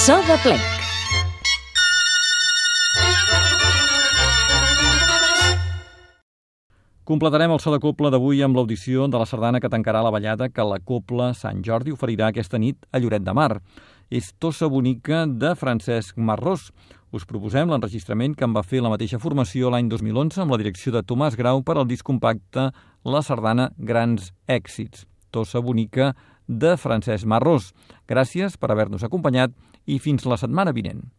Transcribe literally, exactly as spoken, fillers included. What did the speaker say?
So de plec. Completarem el so de cobla d'avui amb l'audició de la sardana que tancarà la ballada que la Cobla Sant Jordi oferirà aquesta nit a Lloret de Mar. És Tossa bonica de Francesc Marrós. Us proposem l'enregistrament que en va fer la mateixa formació l'any dos mil onze amb la direcció de Tomàs Grau per al disc compacte La sardana Grans Èxits. Tossa bonica de Francesc Marrós. Gràcies per haver-nos acompanyat i fins la setmana vinent.